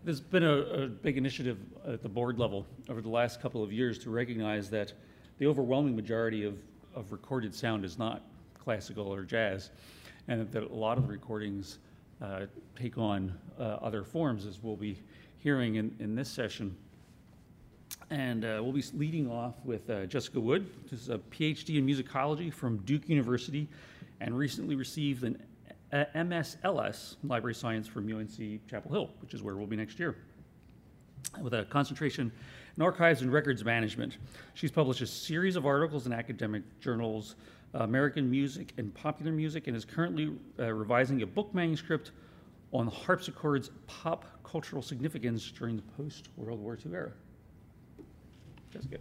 There's been a big initiative at the board level over the last couple of years to recognize that the overwhelming majority of recorded sound is not classical or jazz, and that a lot of the recordings take on other forms, as we'll be hearing in this session. And we'll be leading off with Jessica Wood, who's a PhD in musicology from Duke University and recently received an MSLS, Library Science, from UNC Chapel Hill, which is where we'll be next year, with a concentration in archives and records management. She's published a series of articles in academic journals, American Music and Popular Music, and is currently revising a book manuscript on the harpsichord's pop cultural significance during the post-World War II era. Jessica.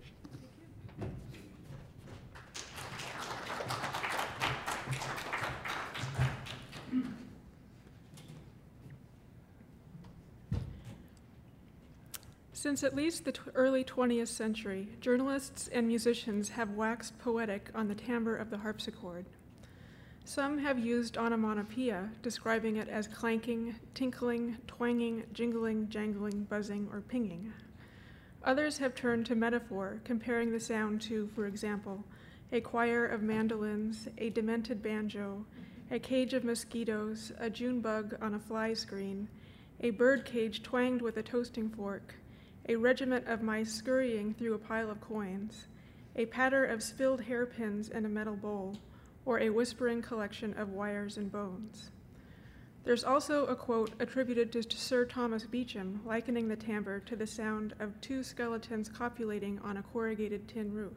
Since at least the early 20th century, journalists and musicians have waxed poetic on the timbre of the harpsichord. Some have used onomatopoeia, describing it as clanking, tinkling, twanging, jingling, jangling, buzzing, or pinging. Others have turned to metaphor, comparing the sound to, for example, a choir of mandolins, a demented banjo, a cage of mosquitoes, a June bug on a fly screen, a bird cage twanged with a toasting fork, a regiment of mice scurrying through a pile of coins, a patter of spilled hairpins in a metal bowl, or a whispering collection of wires and bones. There's also a quote attributed to Sir Thomas Beecham, likening the timbre to the sound of two skeletons copulating on a corrugated tin roof.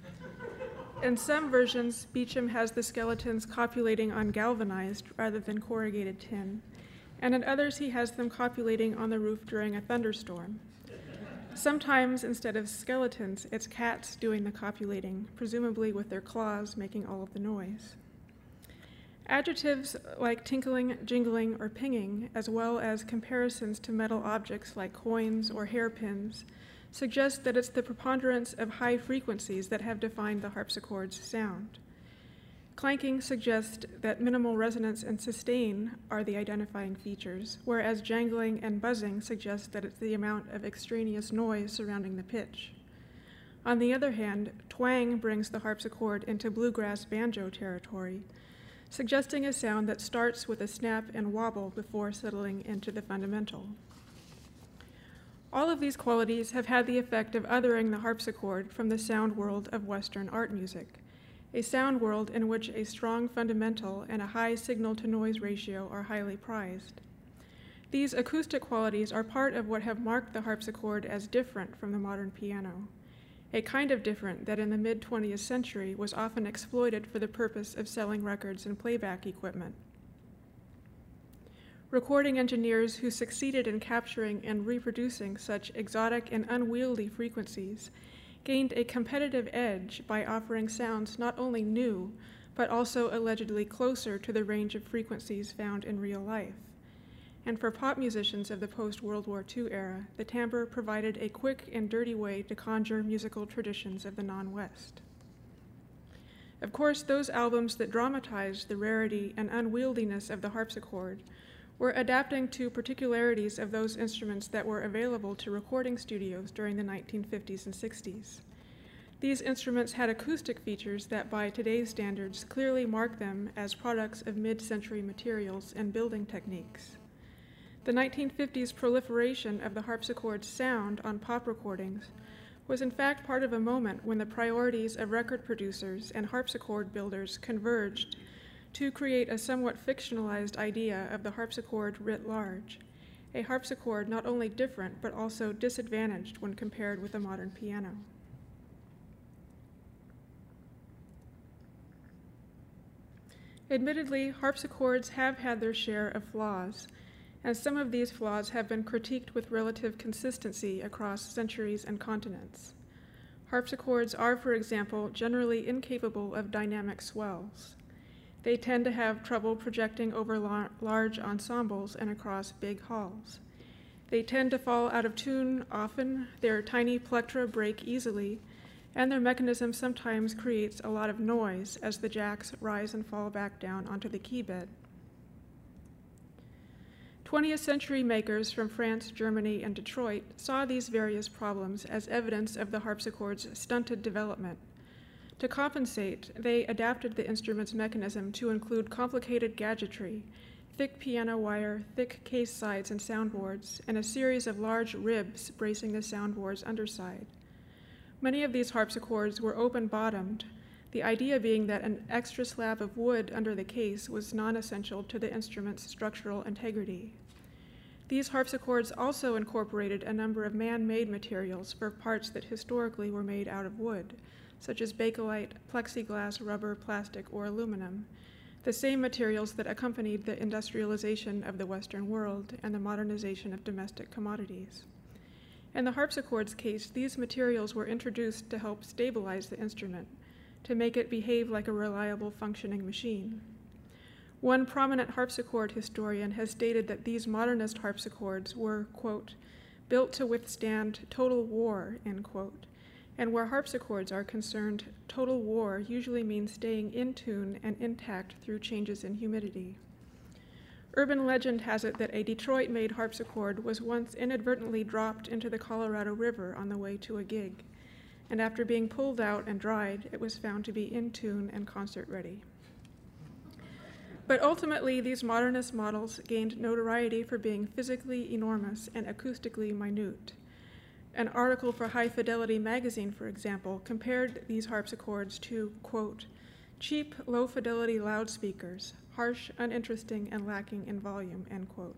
In some versions, Beecham has the skeletons copulating on galvanized rather than corrugated tin, and in others he has them copulating on the roof during a thunderstorm. Sometimes, instead of skeletons, it's cats doing the copulating, presumably with their claws making all of the noise. Adjectives like tinkling, jingling, or pinging, as well as comparisons to metal objects like coins or hairpins, suggest that it's the preponderance of high frequencies that have defined the harpsichord's sound. Clanking suggests that minimal resonance and sustain are the identifying features, whereas jangling and buzzing suggest that it's the amount of extraneous noise surrounding the pitch. On the other hand, twang brings the harpsichord into bluegrass banjo territory, suggesting a sound that starts with a snap and wobble before settling into the fundamental. All of these qualities have had the effect of othering the harpsichord from the sound world of Western art music, a sound world in which a strong fundamental and a high signal-to-noise ratio are highly prized. These acoustic qualities are part of what have marked the harpsichord as different from the modern piano, a kind of different that in the mid-20th century was often exploited for the purpose of selling records and playback equipment. Recording engineers who succeeded in capturing and reproducing such exotic and unwieldy frequencies gained a competitive edge by offering sounds not only new, but also allegedly closer to the range of frequencies found in real life. And for pop musicians of the post-World War II era, the timbre provided a quick and dirty way to conjure musical traditions of the non-West. Of course, those albums that dramatized the rarity and unwieldiness of the harpsichord were adapting to particularities of those instruments that were available to recording studios during the 1950s and 60s. These instruments had acoustic features that by today's standards clearly mark them as products of mid-century materials and building techniques. The 1950s proliferation of the harpsichord's sound on pop recordings was in fact part of a moment when the priorities of record producers and harpsichord builders converged to create a somewhat fictionalized idea of the harpsichord writ large, a harpsichord not only different but also disadvantaged when compared with a modern piano. Admittedly, harpsichords have had their share of flaws, and some of these flaws have been critiqued with relative consistency across centuries and continents. Harpsichords are, for example, generally incapable of dynamic swells. They tend to have trouble projecting over large ensembles and across big halls. They tend to fall out of tune often, their tiny plectra break easily, and their mechanism sometimes creates a lot of noise as the jacks rise and fall back down onto the key bed. 20th century makers from France, Germany, and Detroit saw these various problems as evidence of the harpsichord's stunted development. To compensate, they adapted the instrument's mechanism to include complicated gadgetry, thick piano wire, thick case sides and soundboards, and a series of large ribs bracing the soundboard's underside. Many of these harpsichords were open-bottomed, the idea being that an extra slab of wood under the case was non-essential to the instrument's structural integrity. These harpsichords also incorporated a number of man-made materials for parts that historically were made out of wood, such as bakelite, plexiglass, rubber, plastic, or aluminum, the same materials that accompanied the industrialization of the Western world and the modernization of domestic commodities. In the harpsichord's case, these materials were introduced to help stabilize the instrument, to make it behave like a reliable functioning machine. One prominent harpsichord historian has stated that these modernist harpsichords were, quote, built to withstand total war, end quote. And where harpsichords are concerned, total war usually means staying in tune and intact through changes in humidity. Urban legend has it that a Detroit-made harpsichord was once inadvertently dropped into the Colorado River on the way to a gig, and after being pulled out and dried, it was found to be in tune and concert-ready. But ultimately, these modernist models gained notoriety for being physically enormous and acoustically minute. An article for High Fidelity magazine, for example, compared these harpsichords to, quote, cheap, low-fidelity loudspeakers, harsh, uninteresting, and lacking in volume, end quote.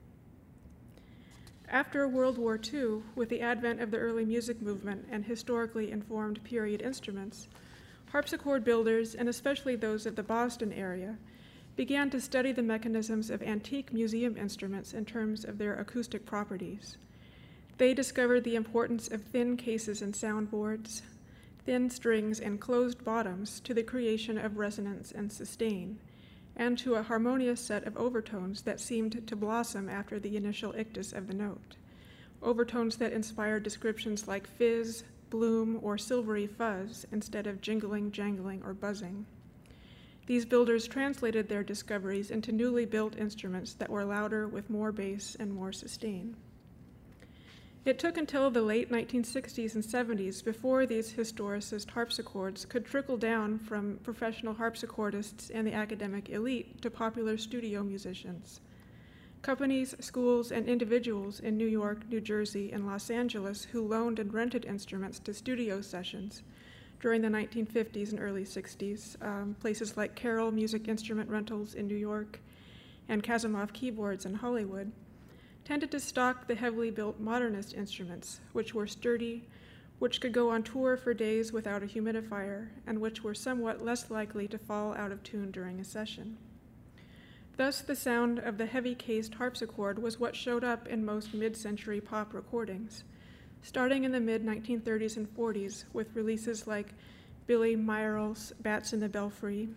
After World War II, with the advent of the early music movement and historically informed period instruments, harpsichord builders, and especially those of the Boston area, began to study the mechanisms of antique museum instruments in terms of their acoustic properties. They discovered the importance of thin cases and soundboards, thin strings and closed bottoms to the creation of resonance and sustain, and to a harmonious set of overtones that seemed to blossom after the initial ictus of the note. Overtones that inspired descriptions like fizz, bloom, or silvery fuzz instead of jingling, jangling, or buzzing. These builders translated their discoveries into newly built instruments that were louder with more bass and more sustain. It took until the late 1960s and 70s before these historicist harpsichords could trickle down from professional harpsichordists and the academic elite to popular studio musicians. Companies, schools, and individuals in New York, New Jersey, and Los Angeles who loaned and rented instruments to studio sessions during the 1950s and early 60s, places like Carroll Music Instrument Rentals in New York and Kasimov Keyboards in Hollywood, tended to stock the heavily built modernist instruments, which were sturdy, which could go on tour for days without a humidifier, and which were somewhat less likely to fall out of tune during a session. Thus, the sound of the heavy-cased harpsichord was what showed up in most mid-century pop recordings, starting in the mid-1930s and 40s with releases like Billy Meyerl's Bats in the Belfry,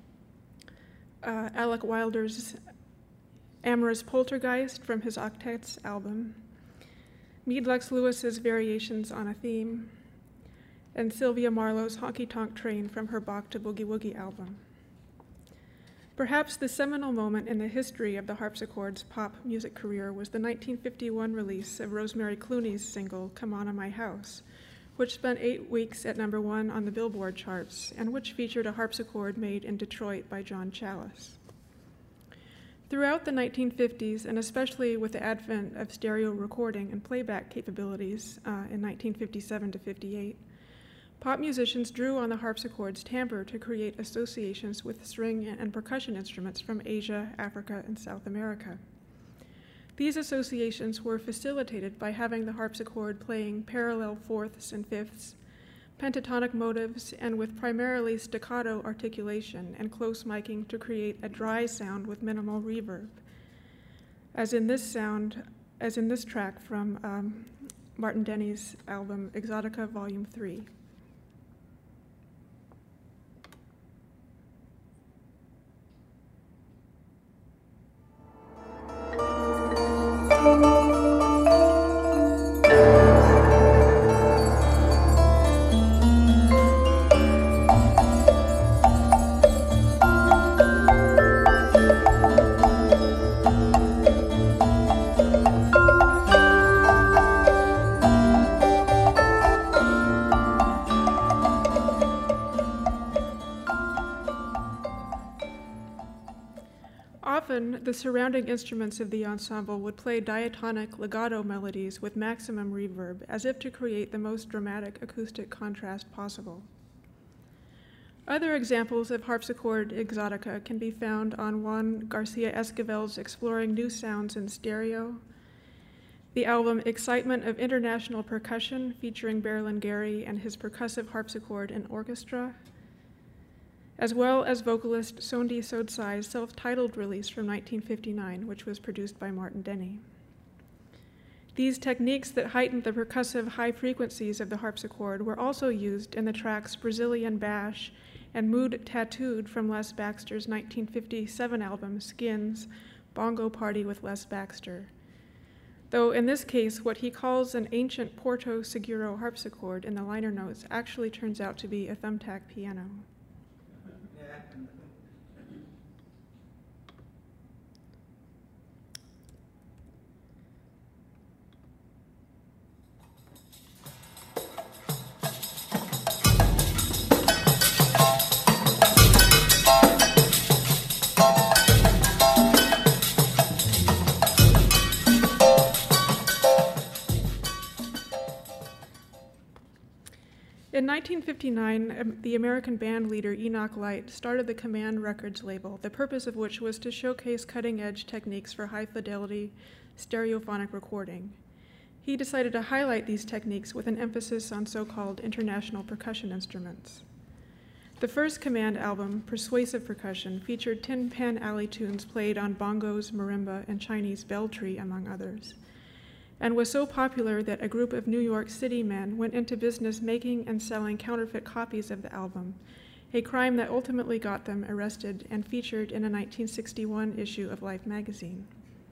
Alec Wilder's Amorous Poltergeist from his Octets album, Meade Lux Lewis's Variations on a Theme, and Sylvia Marlowe's Honky Tonk Train from her Bach to Boogie Woogie album. Perhaps the seminal moment in the history of the harpsichord's pop music career was the 1951 release of Rosemary Clooney's single, Come On to My House, which spent 8 weeks at #1 on the Billboard charts, and which featured a harpsichord made in Detroit by John Chalice. Throughout the 1950s, and especially with the advent of stereo recording and playback capabilities in 1957 to 58, pop musicians drew on the harpsichord's timbre to create associations with string and percussion instruments from Asia, Africa, and South America. These associations were facilitated by having the harpsichord playing parallel fourths and fifths, pentatonic motives, and with primarily staccato articulation and close miking to create a dry sound with minimal reverb, as in this track from Martin Denny's album Exotica Volume 3. often, the surrounding instruments of the ensemble would play diatonic legato melodies with maximum reverb, as if to create the most dramatic acoustic contrast possible. Other examples of harpsichord exotica can be found on Juan Garcia Esquivel's Exploring New Sounds in Stereo, the album Excitement of International Percussion featuring Berlingeri and his percussive harpsichord and orchestra, as well as vocalist Sondi Sodsai's self-titled release from 1959, which was produced by Martin Denny. These techniques that heightened the percussive high frequencies of the harpsichord were also used in the tracks Brazilian Bash and Mood Tattooed from Les Baxter's 1957 album Skins, Bongo Party with Les Baxter. Though in this case, what he calls an ancient Porto Seguro harpsichord in the liner notes actually turns out to be a thumbtack piano. In 1959, the American band leader Enoch Light started the Command Records label, the purpose of which was to showcase cutting-edge techniques for high-fidelity stereophonic recording. He decided to highlight these techniques with an emphasis on so-called international percussion instruments. The first Command album, Persuasive Percussion, featured Tin Pan Alley tunes played on bongos, marimba, and Chinese bell tree, among others, and was so popular that a group of New York City men went into business making and selling counterfeit copies of the album, a crime that ultimately got them arrested and featured in a 1961 issue of Life magazine.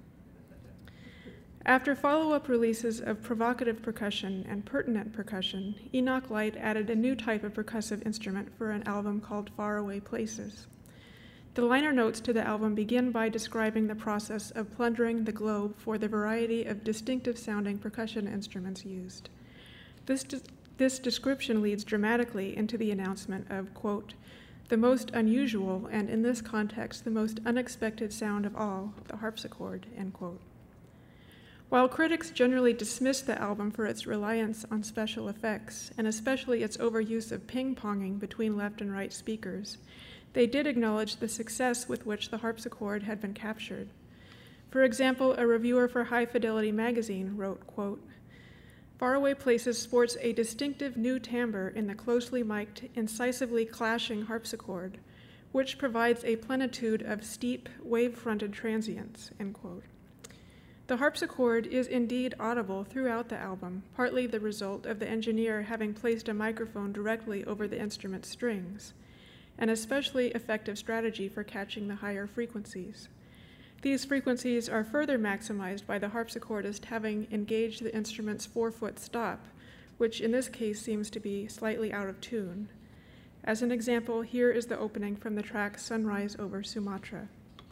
After follow-up releases of provocative percussion and pertinent percussion, Enoch Light added a new type of percussive instrument for an album called Faraway Places. The liner notes to the album begin by describing the process of plundering the globe for the variety of distinctive-sounding percussion instruments used. This description leads dramatically into the announcement of, quote, the most unusual and, in this context, the most unexpected sound of all, the harpsichord, end quote. While critics generally dismiss the album for its reliance on special effects, and especially its overuse of ping-ponging between left and right speakers, they did acknowledge the success with which the harpsichord had been captured. For example, a reviewer for High Fidelity magazine wrote, quote, Faraway Places sports a distinctive new timbre in the closely mic'd, incisively clashing harpsichord, which provides a plenitude of steep, wave-fronted transients, end quote. The harpsichord is indeed audible throughout the album, partly the result of the engineer having placed a microphone directly over the instrument's strings, an especially effective strategy for catching the higher frequencies. These frequencies are further maximized by the harpsichordist having engaged the instrument's 4-foot stop, which in this case seems to be slightly out of tune. As an example, here is the opening from the track Sunrise over Sumatra.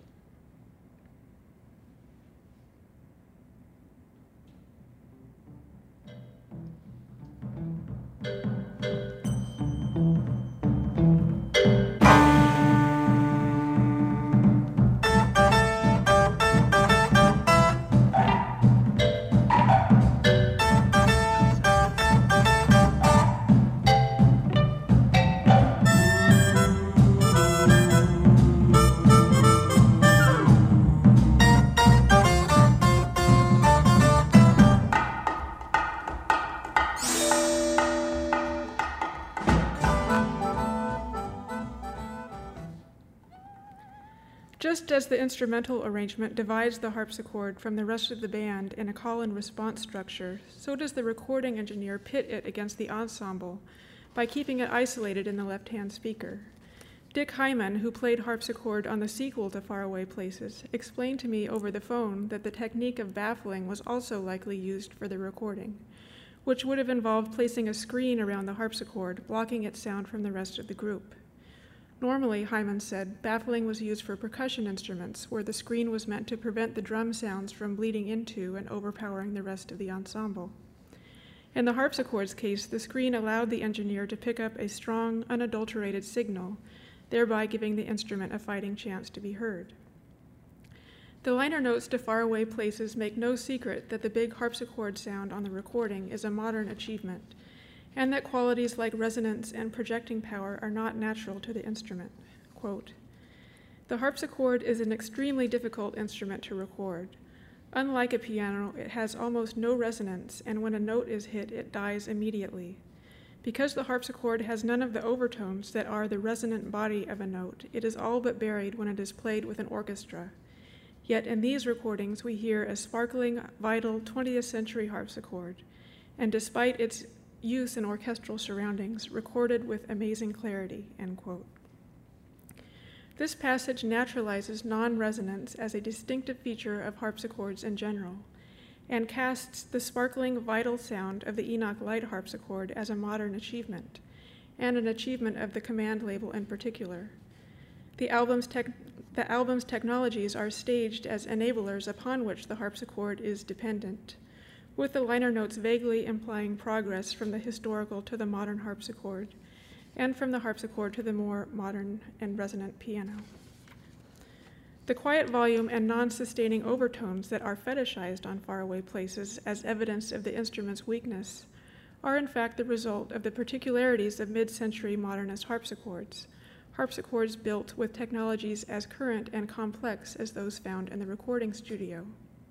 Just as the instrumental arrangement divides the harpsichord from the rest of the band in a call and response structure, so does the recording engineer pit it against the ensemble by keeping it isolated in the left-hand speaker. Dick Hyman, who played harpsichord on the sequel to Faraway Places, explained to me over the phone that the technique of baffling was also likely used for the recording, which would have involved placing a screen around the harpsichord, blocking its sound from the rest of the group. Normally, Hyman said, baffling was used for percussion instruments, where the screen was meant to prevent the drum sounds from bleeding into and overpowering the rest of the ensemble. In the harpsichord's case, the screen allowed the engineer to pick up a strong, unadulterated signal, thereby giving the instrument a fighting chance to be heard. The liner notes to Faraway Places make no secret that the big harpsichord sound on the recording is a modern achievement, and that qualities like resonance and projecting power are not natural to the instrument. Quote, "The harpsichord is an extremely difficult instrument to record. Unlike a piano, it has almost no resonance, and when a note is hit, it dies immediately. Because the harpsichord has none of the overtones that are the resonant body of a note, it is all but buried when it is played with an orchestra. Yet in these recordings, we hear a sparkling, vital 20th century harpsichord, and despite its use in orchestral surroundings, recorded with amazing clarity," end quote. This passage naturalizes non-resonance as a distinctive feature of harpsichords in general, and casts the sparkling, vital sound of the Enoch Light harpsichord as a modern achievement, and an achievement of the command label in particular. The album's technologies are staged as enablers upon which the harpsichord is dependent, with the liner notes vaguely implying progress from the historical to the modern harpsichord, and from the harpsichord to the more modern and resonant piano. The quiet volume and non-sustaining overtones that are fetishized on Faraway Places as evidence of the instrument's weakness are in fact the result of the particularities of mid-century modernist harpsichords built with technologies as current and complex as those found in the recording studio.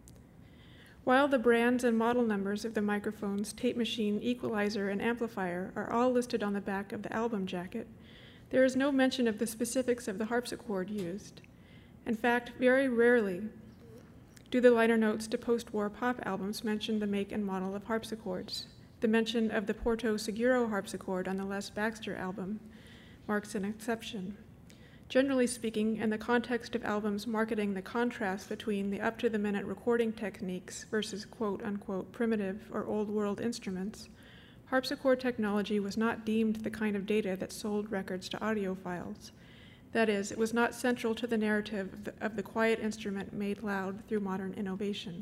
While the brands and model numbers of the microphones, tape machine, equalizer, and amplifier are all listed on the back of the album jacket, there is no mention of the specifics of the harpsichord used. In fact, very rarely do the liner notes to post-war pop albums mention the make and model of harpsichords. The mention of the Porto Seguro harpsichord on the Les Baxter album marks an exception. Generally speaking, in the context of albums marketing the contrast between the up-to-the-minute recording techniques versus quote-unquote primitive or old-world instruments, harpsichord technology was not deemed the kind of data that sold records to audiophiles. That is, it was not central to the narrative of the quiet instrument made loud through modern innovation.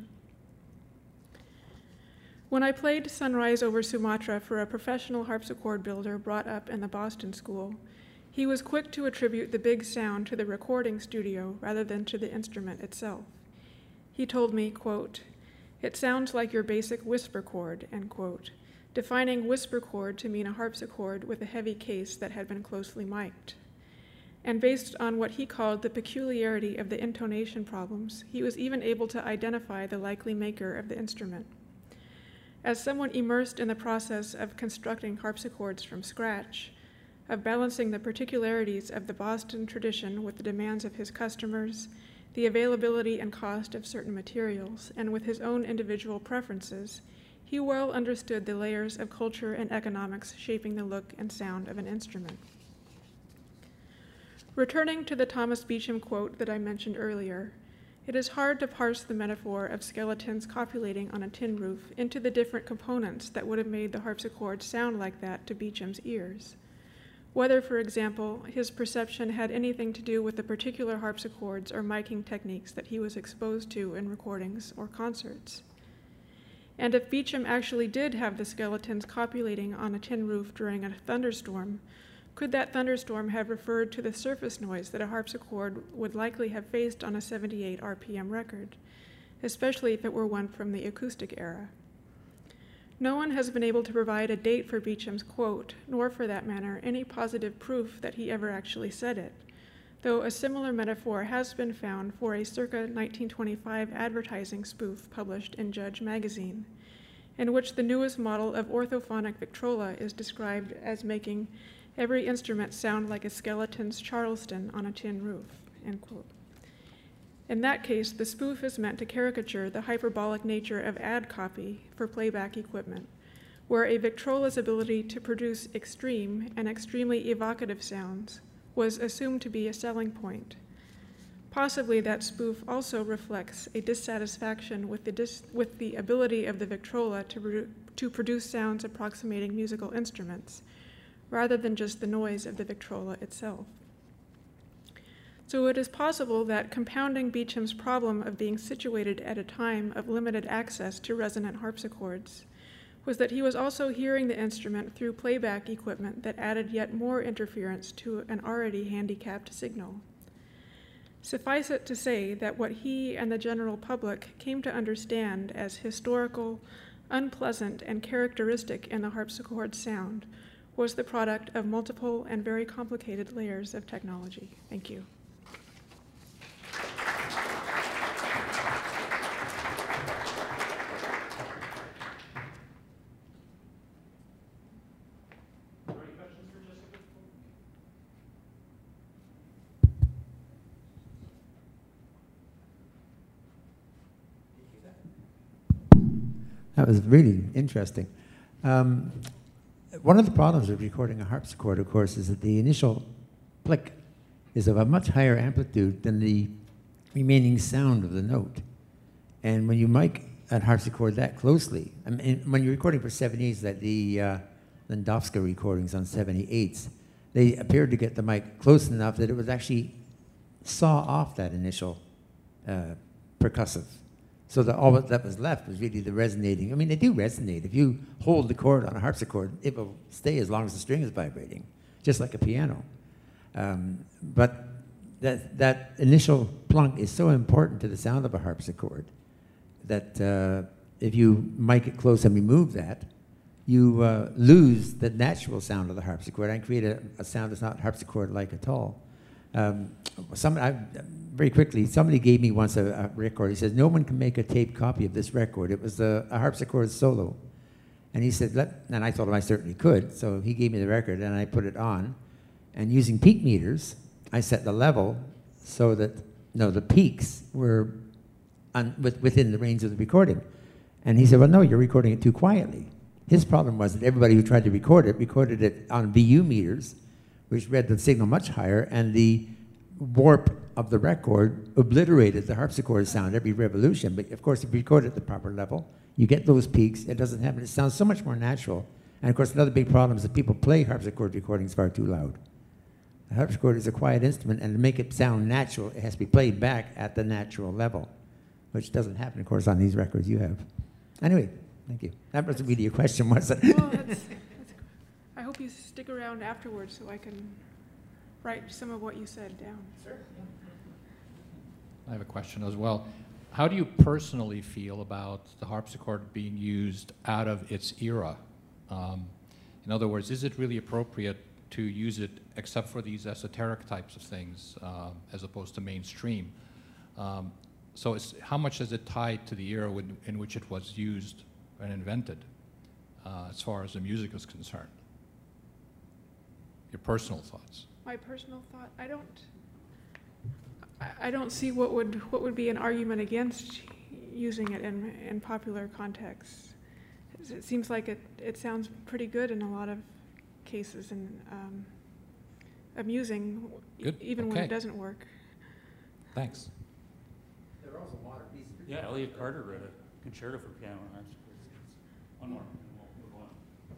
When I played Sunrise over Sumatra for a professional harpsichord builder brought up in the Boston School, he was quick to attribute the big sound to the recording studio rather than to the instrument itself. He told me, quote, "It sounds like your basic whisper chord," end quote, defining whisper chord to mean a harpsichord with a heavy case that had been closely mic'd. And based on what he called the peculiarity of the intonation problems, he was even able to identify the likely maker of the instrument. As someone immersed in the process of constructing harpsichords from scratch, of balancing the particularities of the Boston tradition with the demands of his customers, the availability and cost of certain materials, and with his own individual preferences, he well understood the layers of culture and economics shaping the look and sound of an instrument. Returning to the Thomas Beecham quote that I mentioned earlier, it is hard to parse the metaphor of skeletons copulating on a tin roof into the different components that would have made the harpsichord sound like that to Beecham's ears. Whether, for example, his perception had anything to do with the particular harpsichords or miking techniques that he was exposed to in recordings or concerts. And if Beecham actually did have the skeletons copulating on a tin roof during a thunderstorm, could that thunderstorm have referred to the surface noise that a harpsichord would likely have faced on a 78 RPM record, especially if it were one from the acoustic era? No one has been able to provide a date for Beecham's quote, nor for that matter any positive proof that he ever actually said it, though a similar metaphor has been found for a circa 1925 advertising spoof published in Judge magazine, in which the newest model of orthophonic Victrola is described as making every instrument sound like a skeleton's Charleston on a tin roof, end quote. In that case, the spoof is meant to caricature the hyperbolic nature of ad copy for playback equipment, where a Victrola's ability to produce extreme and extremely evocative sounds was assumed to be a selling point. Possibly that spoof also reflects a dissatisfaction with the ability of the Victrola to produce sounds approximating musical instruments, rather than just the noise of the Victrola itself. So it is possible that compounding Beecham's problem of being situated at a time of limited access to resonant harpsichords was that he was also hearing the instrument through playback equipment that added yet more interference to an already handicapped signal. Suffice it to say that what he and the general public came to understand as historical, unpleasant, and characteristic in the harpsichord sound was the product of multiple and very complicated layers of technology. Thank you. That was really interesting. One of the problems with recording a harpsichord, of course, is that the initial click is of a much higher amplitude than the remaining sound of the note. And when you mic a harpsichord that closely, I mean, when you're recording for 78s, like the Landowska recordings on 78s, they appeared to get the mic close enough that it would actually saw off that initial percussive. So that all that was left was really the resonating. I mean, they do resonate. If you hold the chord on a harpsichord, it will stay as long as the string is vibrating, just like a piano. But that initial plunk is so important to the sound of a harpsichord that if you mic it close and remove that, you lose the natural sound of the harpsichord and create a sound that's not harpsichord-like at all. Very quickly, somebody gave me once a record. He says, no one can make a tape copy of this record. It was a harpsichord solo. And he said, and I told him I certainly could. So he gave me the record, and I put it on. And using peak meters, I set the level so that, the peaks were within the range of the recording. And he said, well, no, you're recording it too quietly. His problem was that everybody who tried to recorded it on VU meters, which read the signal much higher, and the warp of the record obliterated the harpsichord sound every revolution. But of course, if you record it at the proper level, you get those peaks. It doesn't happen. It sounds so much more natural. And of course, another big problem is that people play harpsichord recordings far too loud. The harpsichord is a quiet instrument, and to make it sound natural, it has to be played back at the natural level, which doesn't happen, of course, on these records you have. Anyway, thank you. That wasn't really a question, was it? Well, I hope you stick around afterwards so I can write some of what you said down. Sure. I have a question as well. How do you personally feel about the harpsichord being used out of its era? In other words, is it really appropriate to use it except for these esoteric types of things as opposed to mainstream? So how much is it tied to the era in which it was used and invented as far as the music is concerned? Your personal thoughts. My personal thought, I don't see what would be an argument against using it in popular contexts. It seems like it sounds pretty good in a lot of cases and amusing, even when it doesn't work. Thanks. There are also modern pieces. Yeah, Elliott Carter wrote a concerto for piano and harpsichord. One more, and we'll move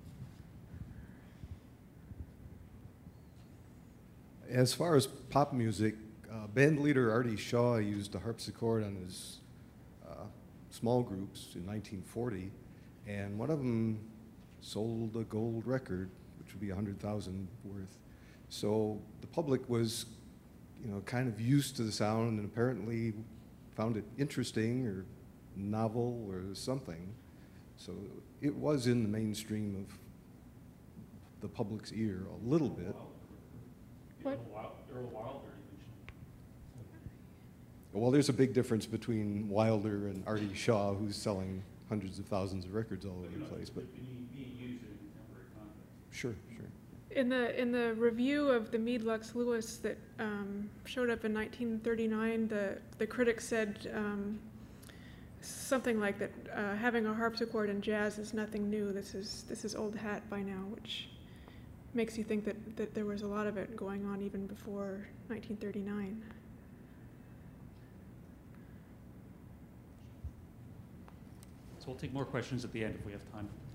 on. As far as pop music, band leader Artie Shaw used a harpsichord on his small groups in 1940, and one of them sold a gold record, which would be $100,000 worth. So the public was, kind of used to the sound and apparently found it interesting or novel or something. So it was in the mainstream of the public's ear a little bit. What? Earl Wilder, you mentioned. Well, there's a big difference between Wilder and Artie Shaw, who's selling hundreds of thousands of records all over the place. But being used in a contemporary context. sure. In the review of the Meade Lux Lewis that showed up in 1939, the critic said something like that having a harpsichord in jazz is nothing new. This is old hat by now, which makes you think that there was a lot of it going on even before 1939. So we'll take more questions at the end if we have time.